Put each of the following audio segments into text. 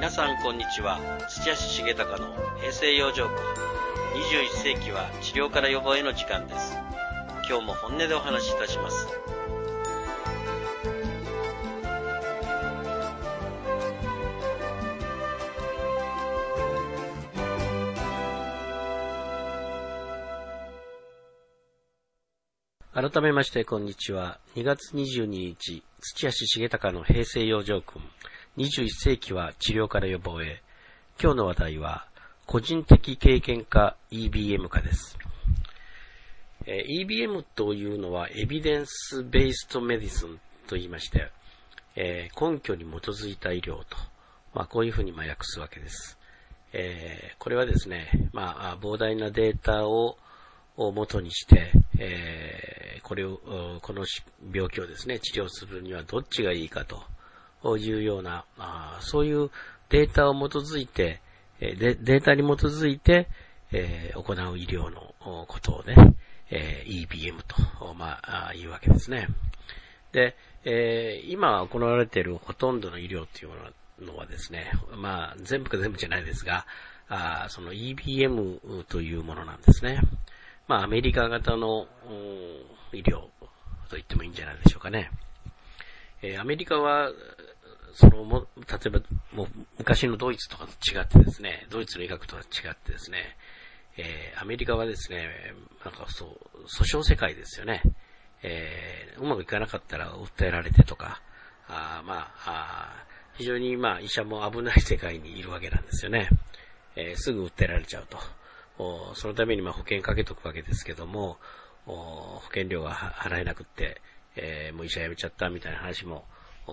皆さんこんにちは。土屋重隆の平成養生訓。21世紀は治療から予防への時間です。今日も本音でお話しいたします。改めましてこんにちは。2月22日、土屋重隆の平成養生訓。21世紀は治療から予防へ。今日の話題は個人的経験か EBM かです。EBM というのはエビデンスベーストメディスンと言いまして、根拠に基づいた医療と、こういうふうに訳すわけです。これはですね、膨大なデータを元にして、この病気をですね、治療するにはどっちがいいかというような、そういうデータを基づいて、データに基づいて、行う医療のことをね、EBM と、いうわけですね。で、今行われているほとんどの医療というのはですね、全部じゃないですが、その EBM というものなんですね。アメリカ型の医療と言ってもいいんじゃないでしょうかね。アメリカは、例えば、昔のドイツとかと違ってですね、ドイツの医学とは違ってですね、アメリカはですね、訴訟世界ですよね。うまくいかなかったら訴えられてとか、非常に医者も危ない世界にいるわけなんですよね。すぐ訴えられちゃうと。そのために保険かけとくわけですけども、保険料が払えなくって、もう医者辞めちゃったみたいな話も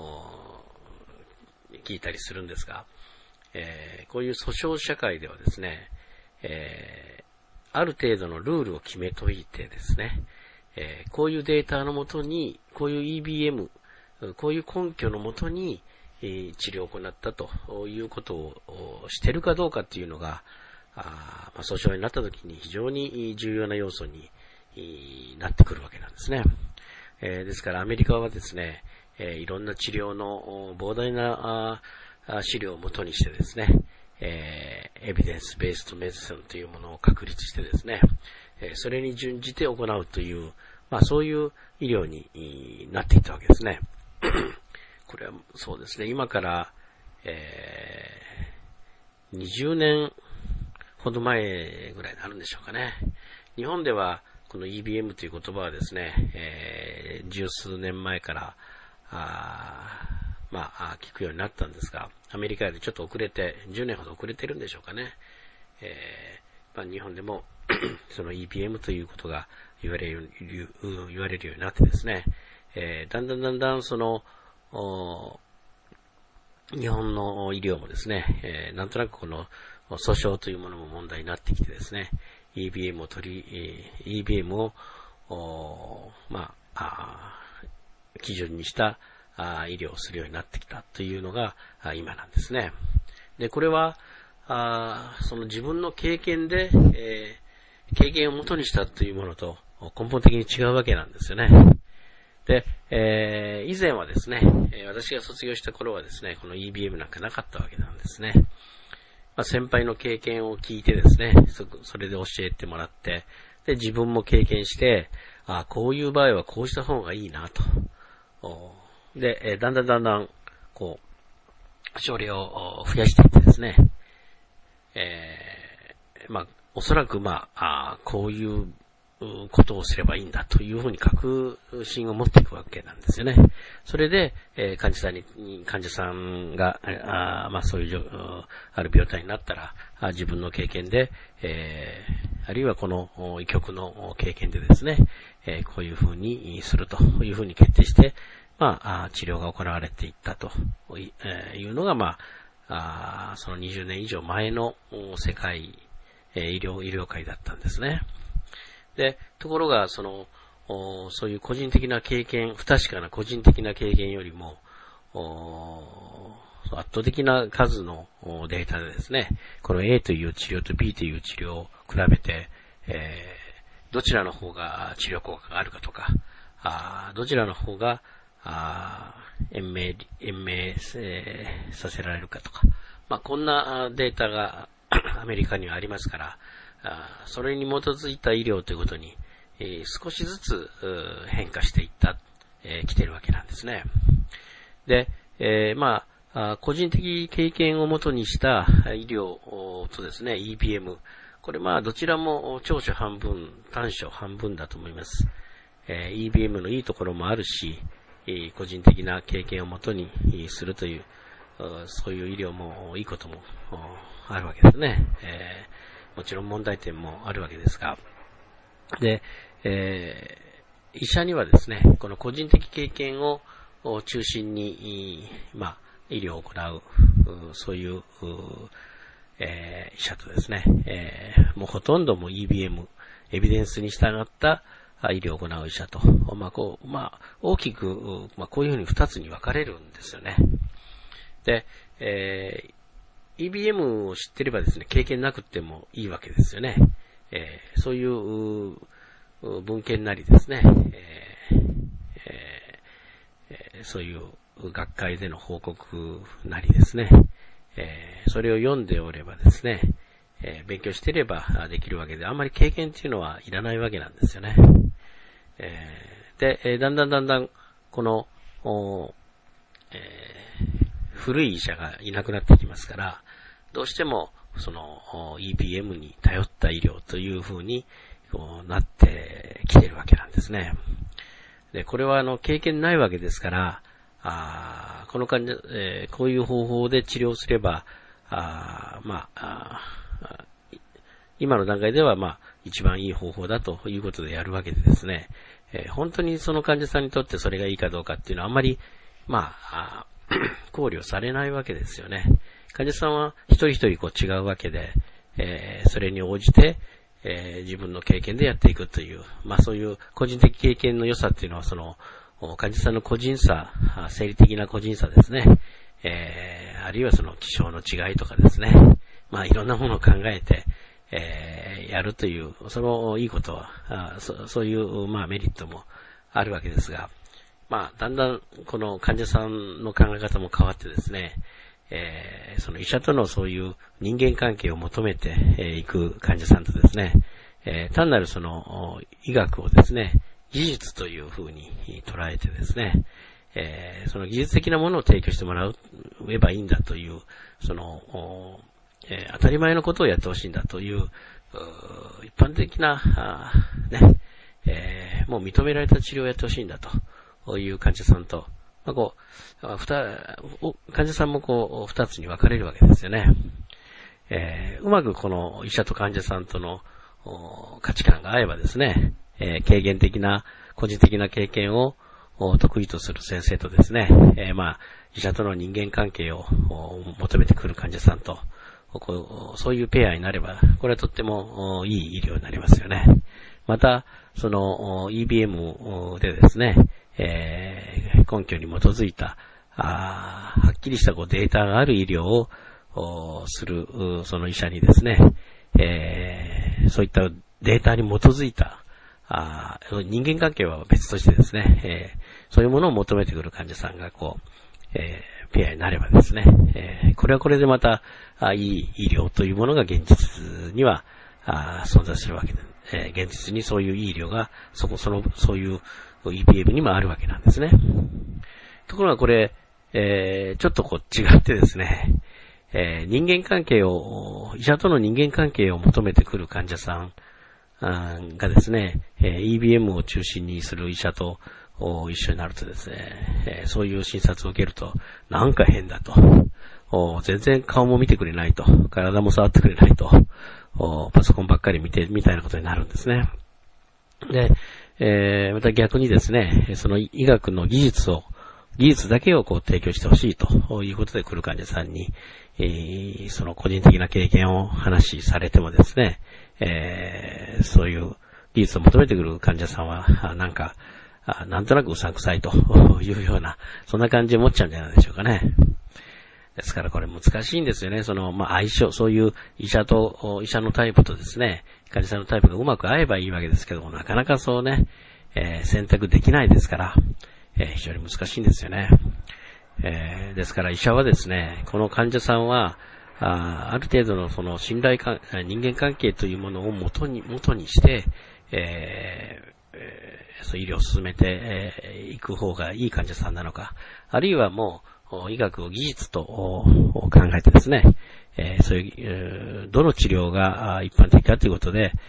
聞いたりするんですが、こういう訴訟社会ではですね、ある程度のルールを決めといてですね、こういうデータのもとに、こういう EBM、こういう根拠のもとに、治療を行ったということをしているかどうかっていうのが、訴訟になったときに非常に重要な要素になってくるわけなんですね。ですからアメリカはですね、いろんな治療の膨大な資料をもとにしてですね、エビデンスベーストメディスンというものを確立してですね、それに準じて行うという、そういう医療になっていったわけですね。これはそうですね、今から、20年ほど前ぐらいになるんでしょうかね。日本ではこの EBM という言葉はですね、十数年前から聞くようになったんですが、アメリカよりちょっと遅れて、10年ほど遅れてるんでしょうかね。日本でもその EBM ということが言われるようになってですね、だんだんその日本の医療もですね、なんとなくこの訴訟というものも問題になってきてですね、EBM を基準にした医療をするようになってきたというのが今なんですね。で、これはその自分の経験で、経験を元にしたというものと根本的に違うわけなんですよね。で、以前はですね、私が卒業した頃はですね、この EBM なんかなかったわけなんですね。先輩の経験を聞いてですね、それで教えてもらって、で、自分も経験して、こういう場合はこうした方がいいなと。で、だんだん、症例を増やしていってですね、おそらくこういうことをすればいいんだというふうに確信を持っていくわけなんですよね。それで、患者さんが、そういうある病態になったら、自分の経験で、あるいはこの医局の経験でですね、こういうふうにするというふうに決定して、治療が行われていったというのが、その20年以上前の世界、医療界だったんですね。で、ところが、そういう個人的な経験、不確かな個人的な経験よりも、圧倒的な数のデータでですね、この A という治療と B という治療を比べて、どちらの方が治療効果があるかとか、どちらの方が延命させられるかとか、 こんなデータがアメリカにはありますから、それに基づいた医療ということに、少しずつ変化していった来てるわけなんですね。で、個人的経験をもとにした医療とですね、EBM。これどちらも長所半分、短所半分だと思います。EBM のいいところもあるし、個人的な経験をもとにするという、そういう医療もいいこともあるわけですね。もちろん問題点もあるわけですが。で、医者にはですね、この個人的経験を中心に、医療を行う、そういう、医者とですね、もうほとんども EBM、エビデンスに従った医療を行う医者と、大きく、こういうふうに2つに分かれるんですよね。で、EBM を知ってればですね、経験なくてもいいわけですよね。そういう文献なりですね、そういう学会での報告なりですね、それを読んでおればですね、勉強していればできるわけで、あんまり経験っていうのはいらないわけなんですよね。で、だんだんこの、古い医者がいなくなってきますから、どうしてもその EBM に頼った医療という風になってきているわけなんですね。で、これは経験ないわけですから、この患者、こういう方法で治療すれば、今の段階では一番いい方法だということでやるわけでですね、本当にその患者さんにとってそれがいいかどうかっていうのはあんまり考慮されないわけですよね。患者さんは一人一人違うわけで、それに応じて、自分の経験でやっていくという、そういう個人的経験の良さっていうのはその患者さんの個人差、生理的な個人差ですね、あるいはその気象の違いとかですね、いろんなものを考えて、やるという、そのいいことは、そういうメリットもあるわけですが、だんだんこの患者さんの考え方も変わってですね、その医者とのそういう人間関係を求めていく患者さんとですね、単なるその医学をですね、技術というふうに捉えてですね、その技術的なものを提供してもらえばいいんだという、その、当たり前のことをやってほしいんだという、一般的な、もう認められた治療をやってほしいんだという患者さんと、患者さんも二つに分かれるわけですよね。うまくこの医者と患者さんとの価値観が合えばですね、経験的な、個人的な経験を得意とする先生とですね、医者との人間関係を求めてくる患者さんと、そういうペアになれば、これはとってもいい医療になりますよね。また、その EBM でですね、根拠に基づいた、はっきりしたデータがある医療をする、その医者にですね、そういったデータに基づいた、人間関係は別としてですね、そういうものを求めてくる患者さんがペアになればですね、これはこれでまたいい医療というものが現実には存在するわけで、現実にそういういい医療がそういう EBM にもあるわけなんですね。ところがこれ、ちょっと違ってですね、人間関係を、医者との人間関係を求めてくる患者さんがですね、EBM を中心にする医者と一緒になるとですね、そういう診察を受けると、なんか変だと、全然顔も見てくれないと、体も触ってくれないと、パソコンばっかり見て、みたいなことになるんですね。で、また逆にですね、その医学の技術だけを提供してほしいということで来る患者さんに、その個人的な経験を話されてもですね、そういう技術を求めてくる患者さんは、なんとなくうさんくさいというような、そんな感じを持っちゃうんじゃないでしょうかね。ですからこれ難しいんですよね。相性、そういう医者のタイプとですね、患者さんのタイプがうまく合えばいいわけですけども、なかなかそうね、選択できないですから、非常に難しいんですよね。ですから医者はですね、この患者さんは、 ある程度のその信頼関人間関係というものを元にして、そう医療を進めていく方がいい患者さんなのか、あるいはもう医学を技術と考えてですね、そういう、どの治療が一般的かということで、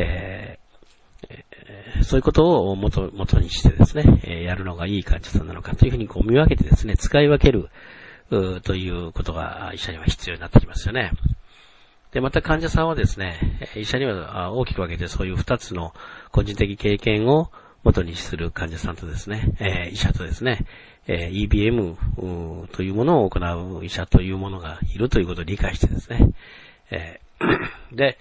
そういうことを元にしてですね、やるのがいい患者さんなのかというふうに見分けてですね、使い分けるということが医者には必要になってきますよね。で、また患者さんはですね、医者には大きく分けてそういう2つの個人的経験を元にする患者さんとですね、医者とですね、EBM というものを行う医者というものがいるということを理解してですね、で、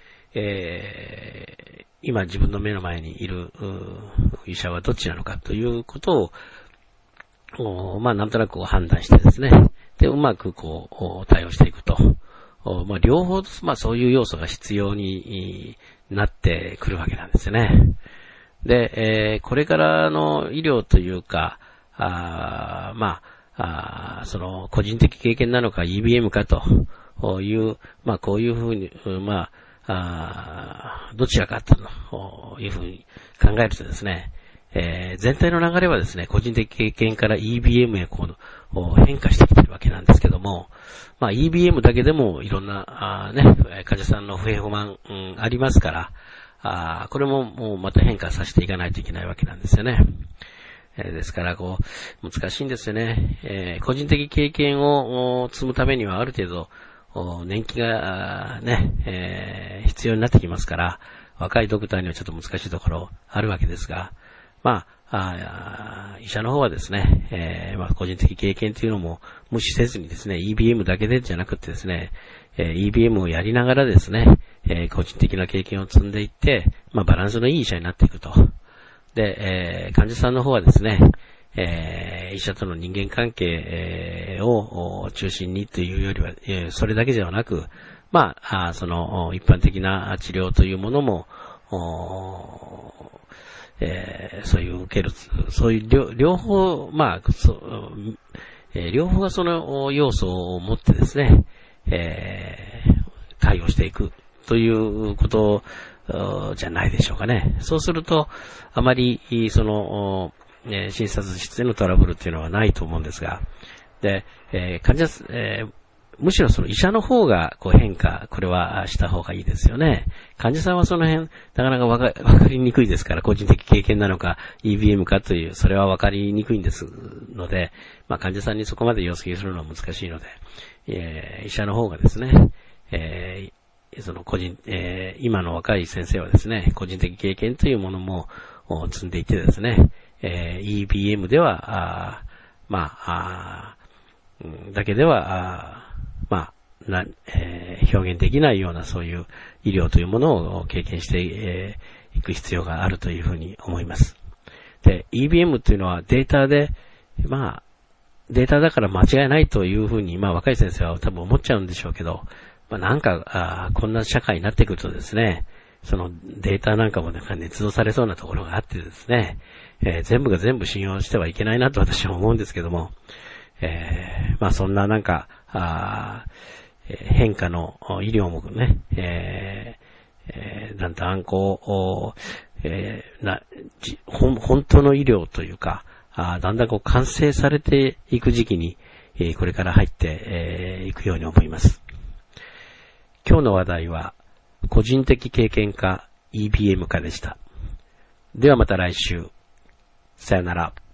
今自分の目の前にいる医者はどっちなのかということを、なんとなく判断してですね、で、うまく対応していくと。両方、そういう要素が必要になってくるわけなんですよね。で、これからの医療というか、その個人的経験なのか EBM かという、こういうふうに、どちらかというふうに考えるとですね、全体の流れはですね、個人的経験から EBM へ変化してきているわけなんですけども、EBM だけでもいろんな患者さんの不平不満、ありますから、これももうまた変化させていかないといけないわけなんですよね。ですから難しいんですよね。個人的経験を積むためにはある程度年季が必要になってきますから、若いドクターにはちょっと難しいところあるわけですが、医者の方はですね、個人的経験というのも無視せずにですね、EBM だけでじゃなくてですね、EBM をやりながらですね、個人的な経験を積んでいって、バランスのいい医者になっていくと。で、患者さんの方はですね、医者との人間関係を中心にというよりは、それだけではなく、その一般的な治療というものも、そういう受ける、そういう両方、両方がその要素を持ってですね、対応していくということじゃないでしょうかね。そうすると、あまりその診察室でのトラブルっていうのはないと思うんですが、で、むしろその医者の方が変化、これはした方がいいですよね。患者さんはその辺、なかなかわかりにくいですから、個人的経験なのか、EBM かという、それはわかりにくいんですので、患者さんにそこまで要請するのは難しいので、医者の方がですね、その今の若い先生はですね、個人的経験というものも積んでいてですね、EBM では、だけでは、表現できないようなそういう医療というものを経験していく必要があるというふうに思います。で、EBM というのはデータで、データだから間違いないというふうに、若い先生は多分思っちゃうんでしょうけど、こんな社会になってくるとですね、そのデータなんかも捏造されそうなところがあってですね、全部が全部信用してはいけないなと私は思うんですけども、そんな変化の医療もね、だんだん本当の医療というか、だんだん完成されていく時期に、これから入っていくように思います。今日の話題は、個人的経験か EBM かでした。ではまた来週。さよなら。